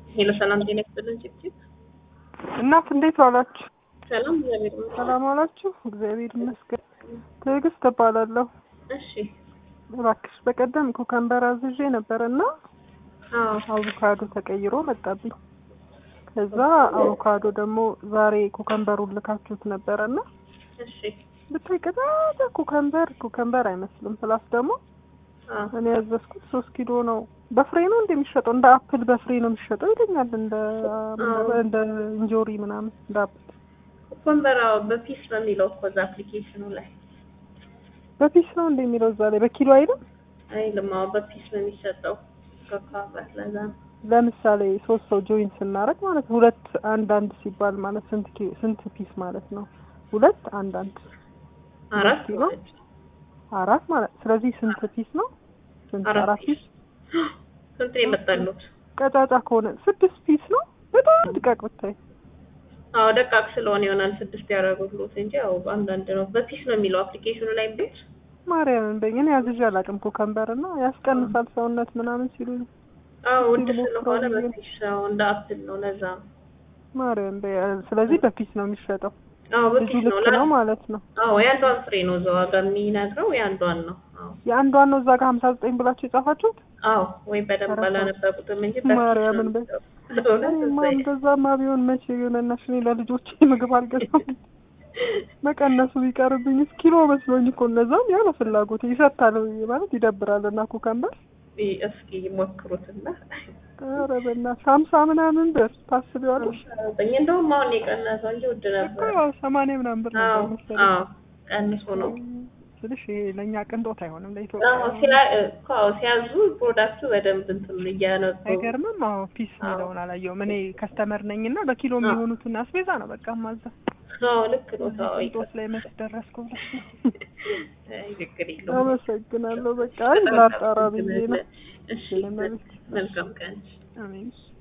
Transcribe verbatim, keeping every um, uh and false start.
ሄሎ ሰላም ጤና ይስጥልኝ ጭብጭብ እናት እንዴት ዋላችሁ? ሰላም እግዚአብሔር ይመስገን። ሰላም ዋላችሁ? እግዚአብሔር ይመስገን። ትዕግስት እባላለሁ። እሺ እባክሽ በቀደም ኩከምበር አዝዤ ነበርና አዎ አቮካዶ ተቀይሮ መጣብኝ። ከዛ አቮካዶ ደግሞ ዛሬ ኩከምበሩን ልካችሁት ነበርና እሺ ብታይ ቀጣጣ ኩከምበር ኩከምበር አይመስልም። ፕላስ ደግሞ አዎ እኔ ያዘዝኩት ሶስት ኪሎ ነው። በፍሬ ነው እንደሚሸጠው እንደ አፕል በፍሬ ነው የሚሸጠው ይለኛል። እንደ እንደ እንጆሪ ምናምን እንደ አፕል ኩከምበራው በፒስ ነው የሚለው እኮ እዛ አፕሊኬሽኑ ላይ በፒስ ነው እንደሚለው እዛ ላይ በኪሎ አይደል? አይልም። አዎ በፒስ ነው የሚሸጠው ኩከምበር ለዛ ነው። ለምሳሌ ሶስት ሰው ጆይን ስናረግ ማለት ሁለት አንድ አንድ ሲባል ማለት ስንት ኪ ስንት ፒስ ማለት ነው? ሁለት አንድ አንድ አራት ኪሎ አራት ማለት ስለዚህ ስንት ፒስ ነው? ስንት አራት ፒስ ስንት ነው የመጣሉት? ቀጫጫ ከሆነ ስድስት ፒስ ነው። በጣም ድቃቅ ብታይ። አዎ ደቃቅ ስለሆነ ይሆናል ስድስት ያደረጉት እንጂ አዎ አንዳንድ ነው። በፒስ ነው የሚለው አፕሊኬሽኑ ላይ ቤት ማርያም እንደኛ ያዝዣ አላውቅም። ኩከምበር እና ያስቀንሳል ሰውነት ምናምን ሲሉኝ አዎ ውድ ስለሆነ በፒስ ነው እንደ አፕል ነው ለዛ ነው። ማርያም ስለዚህ በፒስ ነው የሚሸጠው። አዎ በፒስ ነው ነው ማለት ነው። አዎ ያንዷን ፍሬ ነው እዛው ዋጋ የሚነግረው ያንዷን ነው። አዎ ያንዷን ነው እዛ ጋር ሃምሳ ዘጠኝ ብላችሁ የጻፋችሁት? አዎ ወይ በደንብ አላነበብኩትም እንጂ ማርያምን በ ማም በዛማ ቢሆን መቼ የሆነናሽ እኔ ለልጆቼ ምግብ አልገዛም። መቀነሱ ቢቀርብኝ ኪሎ መስሎኝ እኮ እነዛም ያለ ፍላጎት ይሰጣል ማለት ይደብራልና ኩከምበር እስኪ ሞክሩትና ኧረ በእናትሽ ሃምሳ ምናምን ብር ታስቢዋለሽ? እንደውም አሁን የቀነሰው እንጂ ውድ ነበር። አዎ ሰማንያ ምናምን ብር ነበር መሰለኝ። አዎ ቀንሶ ነው ስልሽ ለኛ ቅንጦት አይሆንም ለኢትዮጵያ። አዎ ሲላ አዎ ሲያዙ ፕሮዳክቱ በደንብ እንትን እያነሱ አይገርምም? አዎ ፒስ የሚለውን አላየሁም። እኔ ከስተመር ነኝና በኪሎ የሚሆኑትን አስቤዛ ነው በቃ ማዛ። አዎ ልክ ነው። ታው ቅንጦት ላይ መች ደረስኩ ብለሽ ነው። አይ ልክ ነው። አመሰግናለሁ። በቃ ላጣራ ብዬ ነው። እሺ መልካም ቀን። አሜን።